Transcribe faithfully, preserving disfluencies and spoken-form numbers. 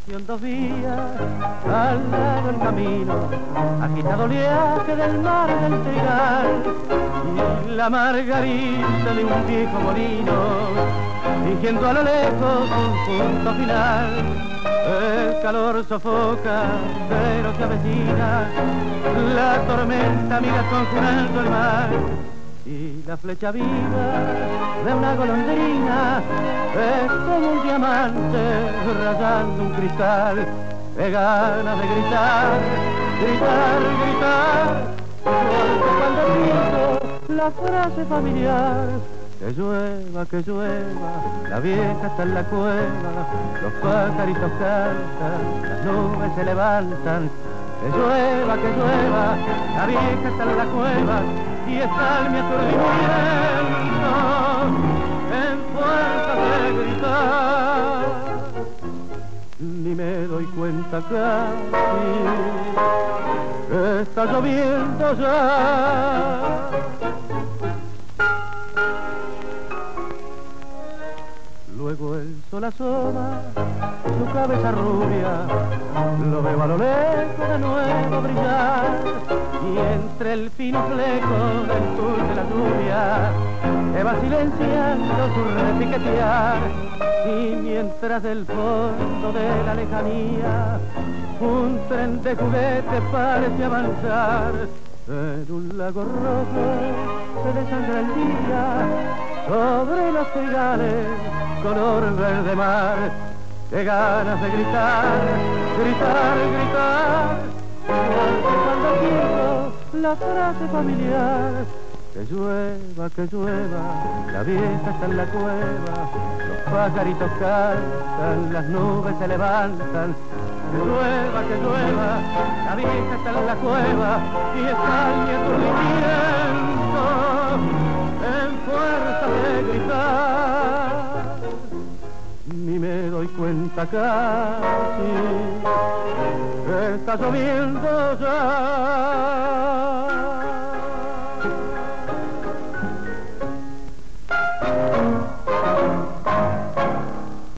estación dos vías, al lado del camino, agitado oleaje del mar del Trigal, y la margarita de un viejo molino, fingiendo a lo lejos un punto final. El calor sofoca, pero se avecina la tormenta, amiga, conjurando el mar. Y la flecha viva de una golondrina es como un diamante rayando un cristal. De ganas de gritar, gritar, gritar, porque cuando grito la frase familiar: que llueva, que llueva, la vieja está en la cueva, los pajaritos cantan, las nubes se levantan. Que llueva, que llueva, la vieja está en la cueva, y está en mi aturdimiento en fuerza de gritar. Ni me doy cuenta casi que está lloviendo ya. Luego el sol asoma su cabeza rubia, lo veo a lo lejos de nuevo brillar, y entre el fino fleco del sur de la lluvia se va silenciando su repiquetear. Y mientras del fondo de la lejanía un tren de juguete parece avanzar, en un lago rojo se desangra el día sobre los trigales color verde mar. De ganas de gritar, gritar, gritar, porque cuando digo la frase familiar: que llueva, que llueva, la vieja está en la cueva, los pajaritos cantan, las nubes se levantan. Que llueva, que llueva, la vieja está en la cueva, y está en mi aturdimiento en fuerza de gritar. Ni me doy cuenta casi que está lloviendo ya.